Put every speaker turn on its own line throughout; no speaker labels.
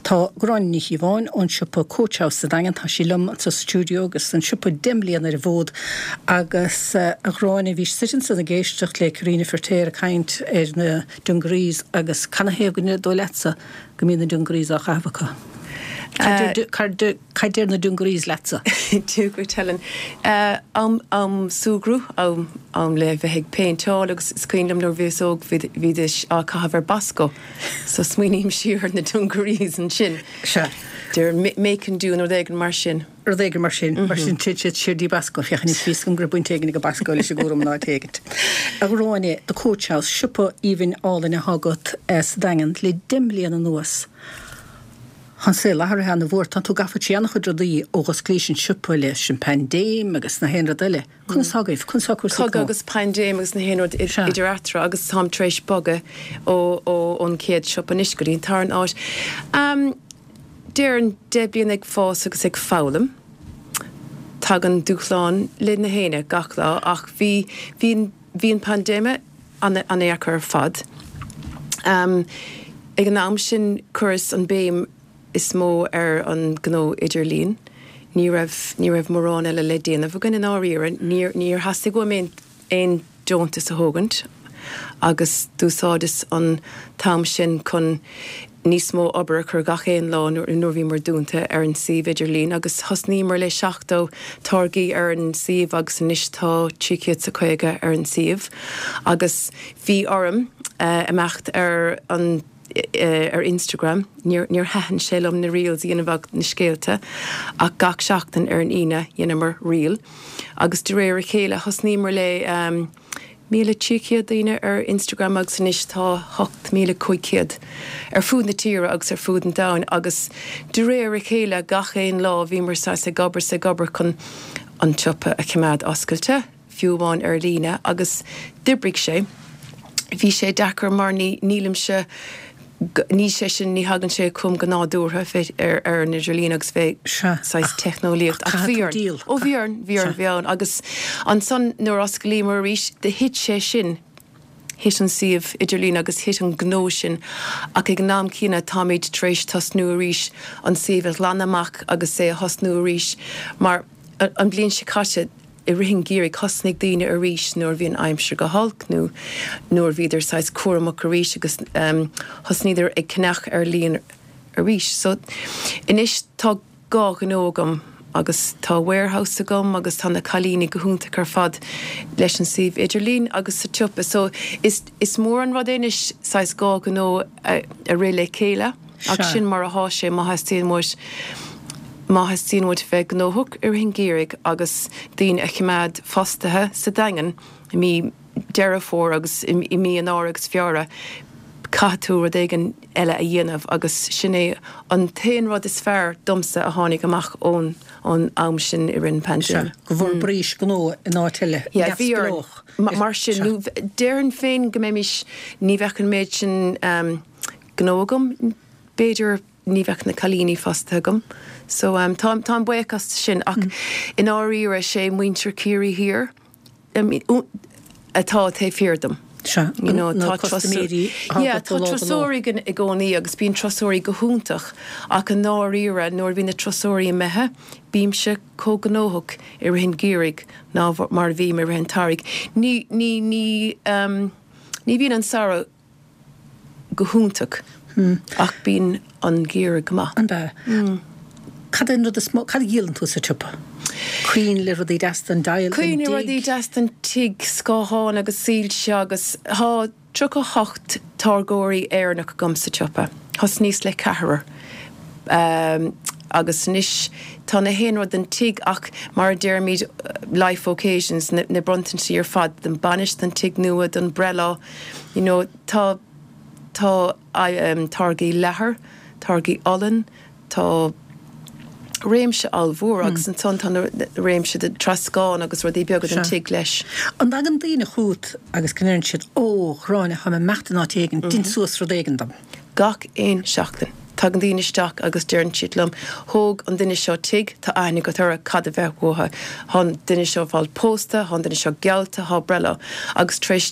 Tá gráinní híháin ón siúpa cóteá sa dagan tá sí lum sa stúdio agus an siúpa dimblian ar bhód agus a gráinna bhí sitin sa na géisteach le Carina Fertéir a caint ar na Dungarís agus canna héh go dó lesa go mí na Dungarís a chafacha. Caidir na Dungarís lesa.
Tú go telling. Súgrú le bheith péintáil agus scuinlam nó bhís óg bhíidir á cahabhar basco. So smuoiníim siúr na Dungarís an sin.
Se.
Dir mécin dún ó dhégan mar sin.
Ar dhégan mar sin tiid sirdí basco fiochan is fís go buin tegan go basco leis gúm ná teigent. A gráine de cóteás siúpa íhín álan na hagat sa dagan le dimblian an nuas. Han sé lehar hena bhór tan tú gafa tíanach chu drodaí ógus clísin siúpa leis sin pandéim agus na héanra duile. Cún sagaibh, cún sacúr sa
agus pandéim agus na héanra idir atra agus tám tréis boga ón céad siúpa nisgurí tar an áis. Déir an deblian ag fás agus ag fálam. Tag an dúchláin le na héine gachlá ach bhí an pandéime an éachar fad. Ag an am sin churas an béim is mó ar an gó idirlín. Ní raibh mórrán eile le déanamh a gan an áíire níor hasig go mé ein jónta sa hógant agus dúsádas an tam sin chun níos mó obair chur gachéon lá nuair bhí mar dúnta ar an siomh idirlín agus thosní mar le seachtó targaí ar an siomh agus níos tá tíciad sa chuige ar an siomh agus bhí orm imeacht ar an ar Instagram, níor hean sélum na reels dhéanamh na scéalta ach gach seachtain ar an ine dhéanamar reel. Agus de réir a chéile thosnímar le 1,500 daoine ar Instagram agus níos tá 8,500 ar fúd na tíre agus ar fúd an dain agus de réir a chéile gach éon lá bhí mar sa gobar chun an tiopa a cimad oscailte fiúháin ar líne agus dibrig sé. Bhí sé dechar mar nílim se ní sé sin ní hagann sé chum go náútha fé ar na Idirlín agus bheith sais technolíocht a bhíorn. Ó bhíorn agus an son nuair oscailí mar ríis de hit sé sin hit an siomh Idirlín agus hit an gnó sin ach ag nám cína táid tréis tasnú a ríis an siomh lanamach agus sé hasnú a ríis mar an blion se caiise I rihin gírig hosnig daoine a ríis nuair bhíon aimsir go halcnú nuair bhíidir sais cuaramach a ríis agus hosníidir ag cnach ar líon a ríis. So inis tá gá gnógam agus tá warehouse agam agus tá na chalíní go húnta ar fad leis an siomh Idirlín agus sa tiopa. So is mór an rud inis sais gá gnó a réile céile agus sin mar a há sé má has tín muid bheith gnóthach ar hin géirig agus daon a chiméad fostathe sa dagan mí deire fór agus I mí an áragus fiara catú a dhégan eile a dhéanamh agus sinné an taon rud is fearr domsa a tháinig amach ón am sin I rinn pandéim.
Go bhfuil brís gnó in áitiile.
Mar sin déireann féin go méimiis ní bhechan méid sin gnógam béidir ní bheh na chalíní fastagam. So tá buchas sin ach in áíire sé muintir cíirí hir atá ta feardam. Trosóí gan I gcónaí agus bíon trosóí go húntaach ach an áíire nóir bhí na trosóí methe bím se cóganóthach ar hin géirig ná mar bhí mar hen tarig. Ní bhíon an sara go húntaach ach bíon an géirig gama.
Cad gílan tú sa tupa? Cuoin le rudí destan dail?
Cuoin le rudí destan tig scáháin agus síl se agus há 38 targóirí éarnach gom sa tupa. Has níos le cehar. Agus níos tá na héanrad an tig ach mar dearmid life occasions na brontan sí ar fad den banis den tig nua den brella. Tá targaí lethar, targaí olin, tá réimse almhór agus an tan réimse de trascáin agus rudí beagad an tig leis.
An dagan daoine chuút agus cnéann siad ráine ha me meachtaná tégan din suas rodégan dam.
Gach éon seachtain. Tá an daoine isteach agus dearn siad lom thóg an duine seo tig tá aine go tar a cad a bheith gotha. Hon duine seo bháil pósta, hon duine seo gealta, há brella agus tréis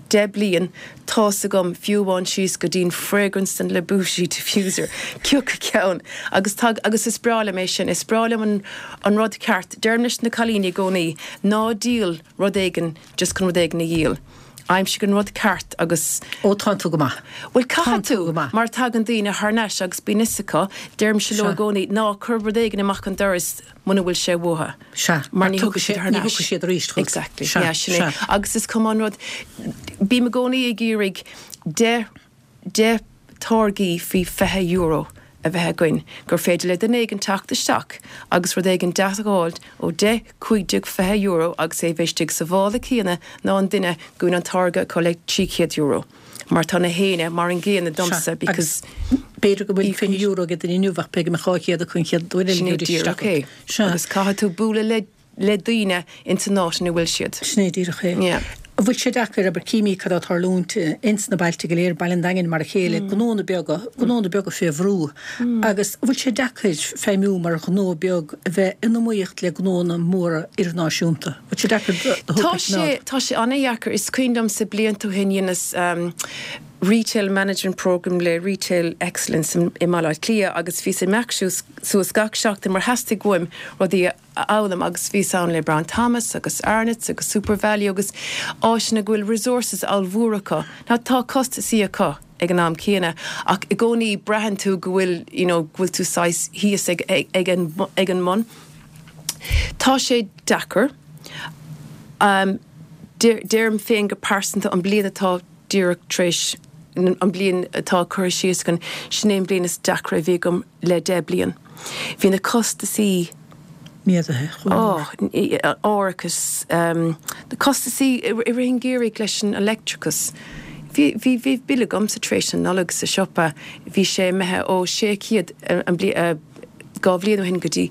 bliain tása gom fiúháin síos go dtín fragrance an le bougie diffuser ciúcha ceann agus is sprála mé sin is sprála an rud ceart deirmnis na chalíní gcónaí ná díal rud éigen just chun rud éigen na díal. I'm si an rud ceart agus
ó táú go maith.
Bhfuil catú mar tag an dtíine thneis agus bínisacha deirm se le gcónaí ná churbr éigen amach an doras muna bhfuil sé bhtha.
Se
mar ní thugad
siad ríist.
Exactly. Agus is cumán rud bí me gcónaí ag gírig de tágaí fí €20 a bheit goin gur féidir le den éigen teachtasteach agus rud éigen deatáilt ó €10 agus é bhéistigh sa bhála cíanna ná an duine gún an targa có le €300. Mar tána héine mar an géana domsa because
beidir go bhfuil €5 get in inniuhah pe me cháchéad a chun chead
dúidir agus caithe tú búla le daoine international bhfuil siad.
Snéadír ché. Bhfuil sé dechar aber cíí cadá tarlúnt ins na bailte go léir bailin dagin mar chéile gnóna beag fé bhrú. Agus bhfuil sé dechaid féimú mar gnó beag bheith inmíocht le gnóna móra irnáisiúnta. Bhil sé dechar
Tá sé anna dhechar is cuindom sa blion tú hinnas Retail Management Program le Retail Excellence I Malaid Clia agus ví sé meachsús suas gach seachta mar hastig goim rodí álam agus ví an le Brown Thomas agus Arnott agus SuperValue agus áisina gúil resources almhúracha ná tá costa síacha ag an am cíana ach I gcónaí brehan tú gohfuil gúil tú sais híos ag an mon. Tá sé dechar déirm féin go pásanta an bliad atá díreach tréis an blion atá chuir síos gan snéim blian is dechra bhí gom le 10 blian. Bhí na costa sí áchas na costa sí I réon géirí leis an electricus. Bhí bile gom sa tréis an nulaigh sa siopa bhí sé methe ó sé ciad an bli gá bblion ó hin gotí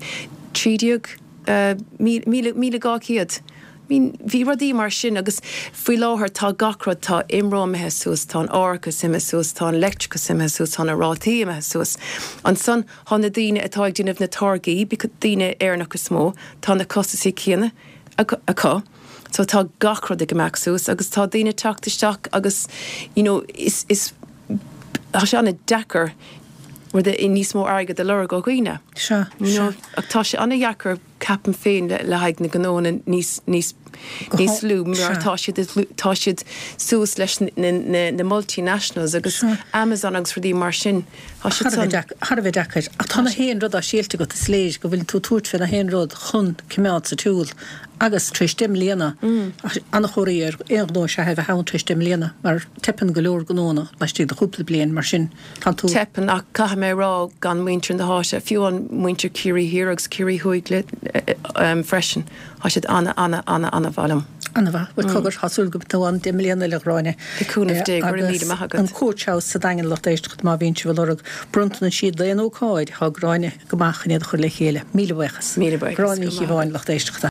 30 gáciad. Bhí radí mar sin agus faoi láthair tá gacrad tá imrámethe suas tá áchas imime suas tá electricus imime suas tá rátaí imime suas. An san tháina daoine atá ag déanamh na targaí bí daoine airnach go smó tá na costaí cíanna aá. So tá gacrad ag gomeach suas agus tá daoine teachtasteach agus is tá sé anna dechar where in níos mó aige de lera go ghuiine. Ach tá sé anna dhechar capan féin le haig na gnóna níos lú mar tá siad suas leis na multinationals agus Amazon agus rudí mar sin.
Har bheith dechar. A tána héon rud a síalta go is léis go bhfuil tú túirt fe na héon rud chun cimeád sa túl agus 3 mbliana anna choiríar éagdó se hebh hán 3 mbliana mar tepan go leor gnóna leis tí de chúpla blian mar sin tú.
Tepan ach caithe mé rá gan muintir an de háise fiú an muintir curí hir agus curí chuig le freisin há siad anna bhlam.
Anna bhfuil cogur hasúil go táin 10 mbliana le ráine. An cóteá sa dagan lotéist má vín se bhil bruntana siad léon óáid há gráine gomachchan iad chur le chéile míle bhechas. Gráinní bháin lotéisteachta.